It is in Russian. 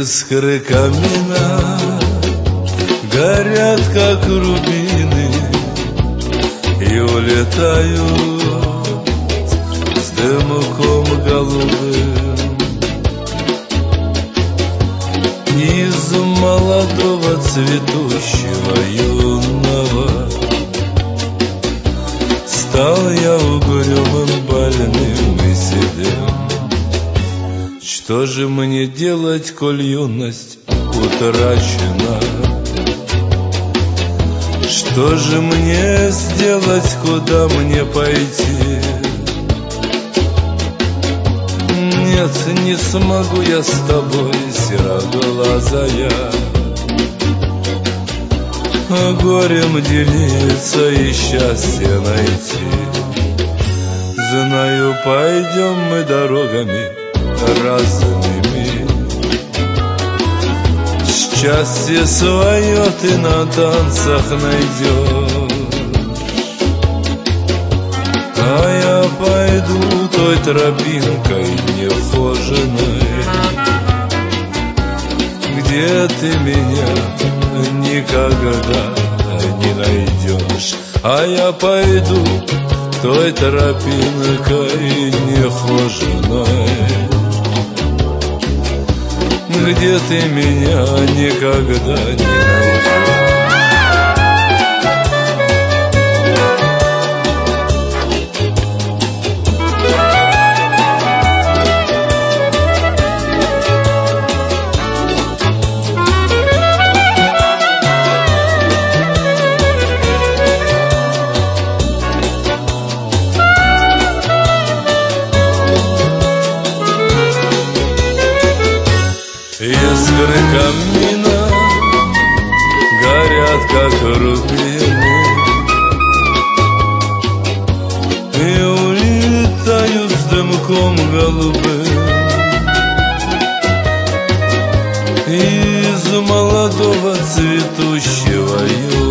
Искры камина горят, как рубины, и улетают с дымком голубым. Из молодого цветущего юного стал я угрюмым, больным и седым. Что же мне делать, коль юность утрачена? Что же мне сделать, куда мне пойти? Нет, не смогу я с тобой, сероглазая, горем делиться и счастье найти. Знаю, пойдем мы дорогами разными, счастье свое ты на танцах найдешь, а я пойду той тропинкой нехоженой, где ты меня никогда не найдешь. А я пойду той тропинкой нехоженой, где ты меня никогда не найдешь. Искры камина горят, как рубины, и улетают с дымком голубым. Из молодого цветущего юга